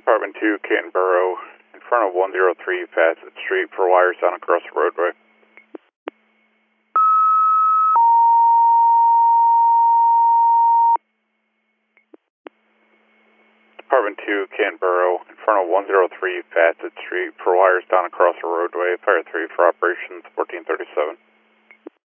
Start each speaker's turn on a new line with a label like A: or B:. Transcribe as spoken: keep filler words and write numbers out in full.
A: Department two, Canberra, in front of one oh three Facet Street for wires down across the roadway. Department two, Canberra, in front of one oh three Facet Street for wires down across the roadway. Fire three for operations fourteen thirty-seven.